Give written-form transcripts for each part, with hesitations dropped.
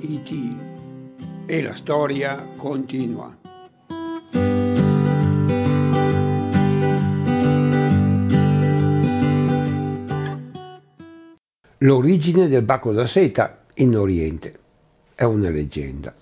www.it e la storia continua. L'origine del baco da seta in Oriente è una leggenda.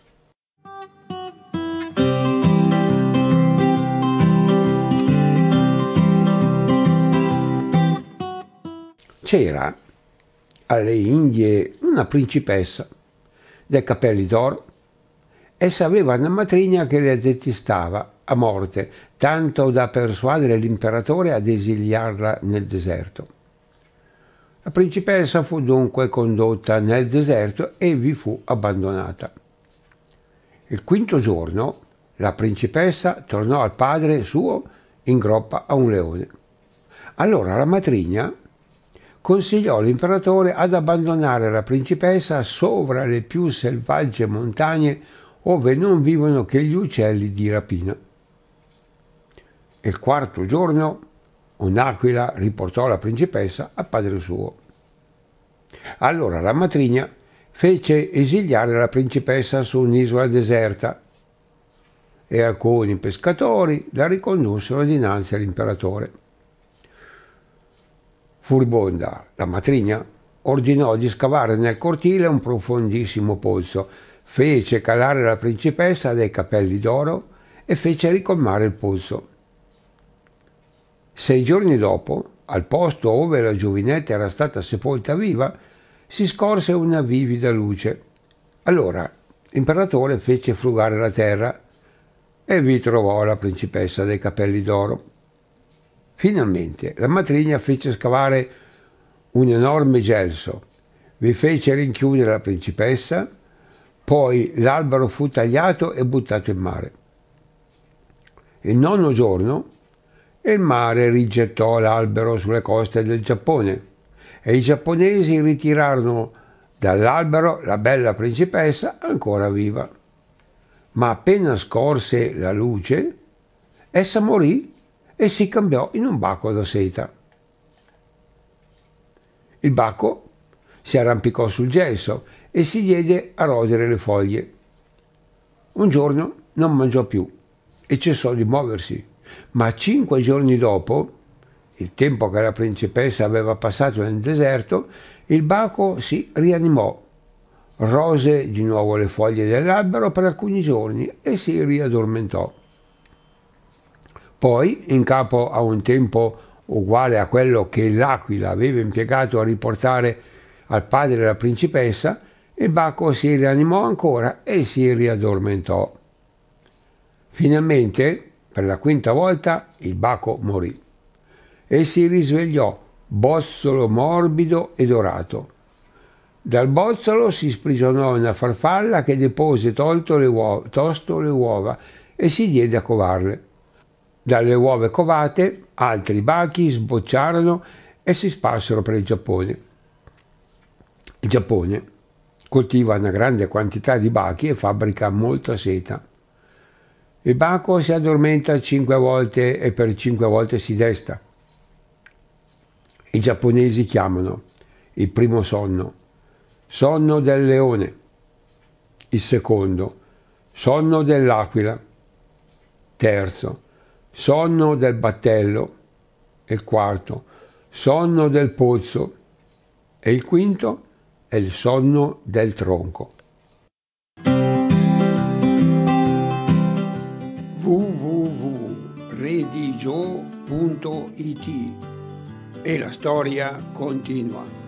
C'era alle Indie una principessa dai capelli d'oro. Essa aveva una matrigna che le detestava a morte, tanto da persuadere l'imperatore ad esiliarla nel deserto. La principessa fu dunque condotta nel deserto e vi fu abbandonata. Il quinto giorno la principessa tornò al padre suo in groppa a un leone. Allora la matrigna consigliò all'imperatore ad abbandonare la principessa sovra le più selvagge montagne ove non vivono che gli uccelli di rapina. Il quarto giorno un'aquila riportò la principessa al padre suo. Allora la matrigna fece esiliare la principessa su un'isola deserta e alcuni pescatori la ricondussero dinanzi all'imperatore. Furibonda, la matrigna ordinò di scavare nel cortile un profondissimo pozzo, fece calare la principessa dai capelli d'oro e fece ricolmare il pozzo. 6 giorni dopo, al posto dove la giovinetta era stata sepolta viva, si scorse una vivida luce. Allora l'imperatore fece frugare la terra e vi trovò la principessa dai capelli d'oro. Finalmente la matrigna fece scavare un enorme gelso, vi fece rinchiudere la principessa, poi l'albero fu tagliato e buttato in mare. Il 9° giorno il mare rigettò l'albero sulle coste del Giappone e i giapponesi ritirarono dall'albero la bella principessa ancora viva. Ma appena scorse la luce, essa morì e si cambiò in un baco da seta. Il baco si arrampicò sul gesso e si diede a rodere le foglie. Un giorno non mangiò più e cessò di muoversi, ma 5 giorni dopo, il tempo che la principessa aveva passato nel deserto, il baco si rianimò, rose di nuovo le foglie dell'albero per alcuni giorni e si riaddormentò. Poi, in capo a un tempo uguale a quello che l'aquila aveva impiegato a riportare al padre la principessa, il baco si rianimò ancora e si riaddormentò. Finalmente, per la 5ª volta, il baco morì e si risvegliò, bozzolo morbido e dorato. Dal bozzolo si sprigionò una farfalla che depose tosto le uova e si diede a covarle. Dalle uova covate altri bachi sbocciarono e si sparsero per il Giappone. Il Giappone coltiva una grande quantità di bachi e fabbrica molta seta. Il baco si addormenta 5 volte e per 5 volte si desta. I giapponesi chiamano il primo sonno del leone, il secondo sonno dell'aquila, terzo sonno del battello, il quarto sonno del pozzo e il quinto è il sonno del tronco. www.redigio.it e la storia continua.